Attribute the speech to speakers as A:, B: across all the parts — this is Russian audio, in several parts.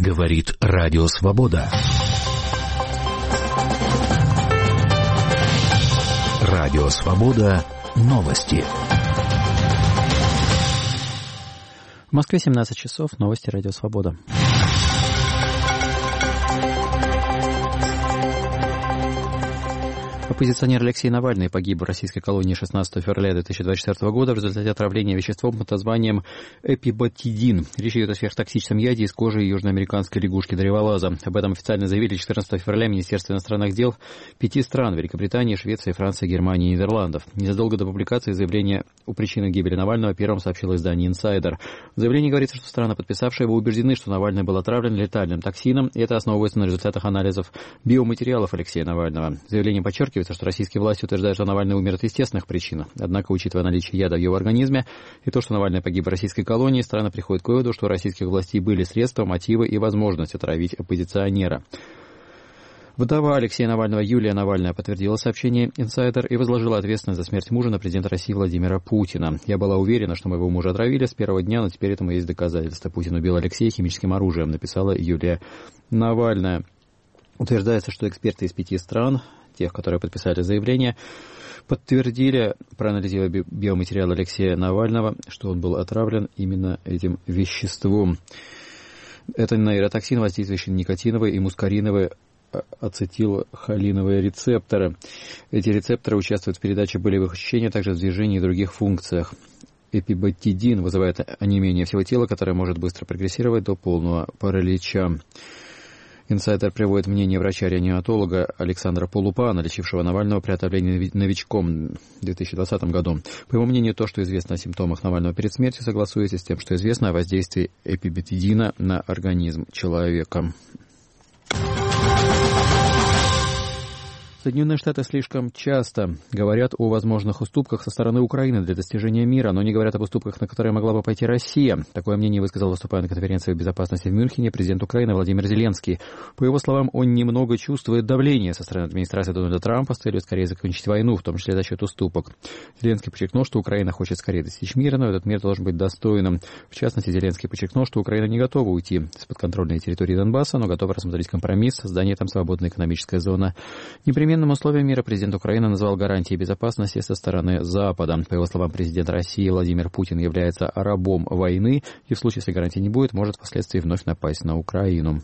A: Говорит Радио Свобода. Радио Свобода. Новости.
B: В Москве 17 часов. Новости Радио Свобода. Оппозиционер Алексей Навальный погиб в российской колонии 16 февраля 2024 года в результате отравления веществом под названием эпибатидин. Речь идет о сверхтоксичном яде из кожи южноамериканской лягушки-древолаза. Об этом официально заявили 14 февраля Министерство иностранных дел 5 стран – Великобритании, Швеции, Франции, Германии и Нидерландов. Незадолго до публикации заявления о причинах гибели Навального первым сообщило издание «Инсайдер». В заявлении говорится, что страны, подписавшие его, убеждены, что Навальный был отравлен летальным токсином, и это основывается на результатах анализов биоматериалов Алексея Навального. Заявление подчеркивает, что российские власти утверждают, что Навальный умер от естественных причин. Однако, учитывая наличие яда в его организме и то, что Навальный погиб в российской колонии, страна приходит к выводу, что у российских властей были средства, мотивы и возможность отравить оппозиционера. Вдова Алексея Навального Юлия Навальная подтвердила сообщение «Инсайдер» и возложила ответственность за смерть мужа на президента России Владимира Путина. «Я была уверена, что моего мужа отравили с первого дня, но теперь этому есть доказательства. Путин убил Алексея химическим оружием», написала Юлия Навальная. Утверждается, что эксперты из 5 стран, тех, которые подписали заявление, подтвердили, проанализируя биоматериал Алексея Навального, что он был отравлен именно этим веществом. Это нейротоксин, воздействующий на никотиновые и мускариновые ацетилхолиновые рецепторы. Эти рецепторы участвуют в передаче болевых ощущений, а также в движении и других функциях. Эпибатидин вызывает онемение всего тела, которое может быстро прогрессировать до полного паралича. «Инсайдер» приводит мнение врача-реаниматолога Александра Полупана, лечившего Навального при отравлении новичком в 2020 году. По его мнению, то, что известно о симптомах Навального перед смертью, согласуется с тем, что известно о воздействии эпибатидина на организм человека. Соединенные Штаты слишком часто говорят о возможных уступках со стороны Украины для достижения мира, но не говорят об уступках, на которые могла бы пойти Россия. Такое мнение высказал, выступая на конференции безопасности в Мюнхене, президент Украины Владимир Зеленский. По его словам, он немного чувствует давление со стороны администрации Дональда Трампа с целью скорее закончить войну, в том числе за счет уступок. Зеленский подчеркнул, что Украина хочет скорее достичь мира, но этот мир должен быть достойным. В частности, Зеленский подчеркнул, что Украина не готова уйти с подконтрольной территории Донбасса, но готова рассмотреть компромисс, создание там свободной экономической зоны. Непременным условием мира президент Украины назвал гарантии безопасности со стороны Запада. По его словам, президент России Владимир Путин является рабом войны и в случае, если гарантий не будет, может впоследствии вновь напасть на Украину.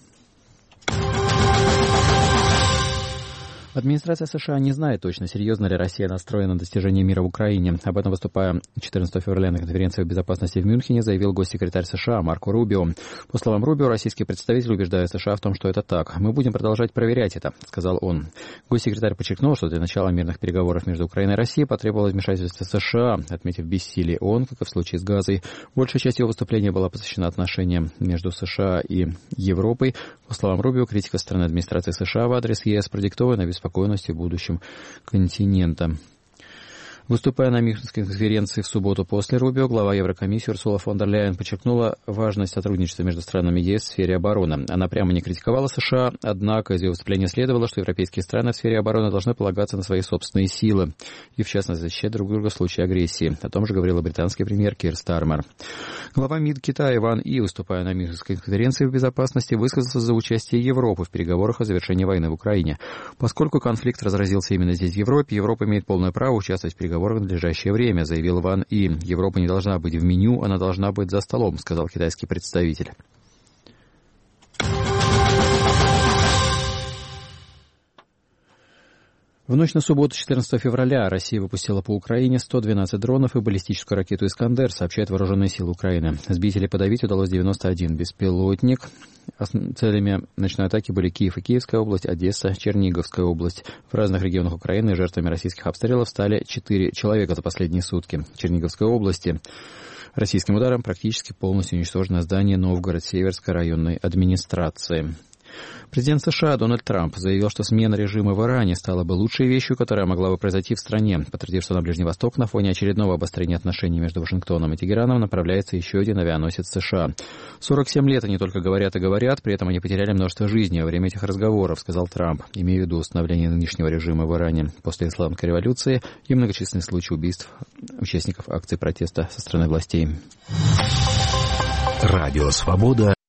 B: Администрация США не знает точно, серьезно ли Россия настроена на достижение мира в Украине. Об этом, выступая 14 февраля на конференции безопасности в Мюнхене, заявил госсекретарь США Марко Рубио. По словам Рубио, российский представитель убеждает США в том, что это так. «Мы будем продолжать проверять это», — сказал он. Госсекретарь подчеркнул, что для начала мирных переговоров между Украиной и Россией потребовалось вмешательство США, отметив бессилие ООН, как и в случае с Газой. Большая часть его выступления была посвящена отношениям между США и Европой. По словам Рубио, критика со стороны администрации США в адрес ЕС продиктована беспокойности в будущем континента. Выступая на Мюнхенской конференции в субботу после Рубио, глава Еврокомиссии Урсула фон дер Ляйен подчеркнула важность сотрудничества между странами ЕС в сфере обороны. Она прямо не критиковала США, однако из ее выступления следовало, что европейские страны в сфере обороны должны полагаться на свои собственные силы и, в частности, защищать друг друга в случае агрессии. О том же говорила британский премьер Кир Стармер. Глава МИД Китая Ван И, выступая на Мюнхенской конференции в безопасности, высказался за участие Европы в переговорах о завершении войны в Украине. Поскольку конфликт разразился именно здесь, в Европе, Европа имеет полное право участвовать в переговорах в надлежащее время, заявил Ван И. Европа не должна быть в меню, она должна быть за столом, сказал китайский представитель. В ночь на субботу, 14 февраля, Россия выпустила по Украине 112 дронов и баллистическую ракету «Искандер», сообщают вооруженные силы Украины. Сбить или подавить удалось 91 беспилотник. Целями ночной атаки были Киев и Киевская область, Одесса, Черниговская область. В разных регионах Украины жертвами российских обстрелов стали 4 человека за последние сутки. В Черниговской области российским ударом практически полностью уничтожено здание Новгород-Северской районной администрации. Президент США Дональд Трамп заявил, что смена режима в Иране стала бы лучшей вещью, которая могла бы произойти в стране, подтвердив, что на Ближний Восток на фоне очередного обострения отношений между Вашингтоном и Тегераном направляется еще один авианосец США. 47 лет они только говорят и говорят, при этом они потеряли множество жизней во время этих разговоров, сказал Трамп, имея в виду установление нынешнего режима в Иране после исламской революции и многочисленные случаи убийств участников акций протеста со стороны властей.
A: Радио Свобода.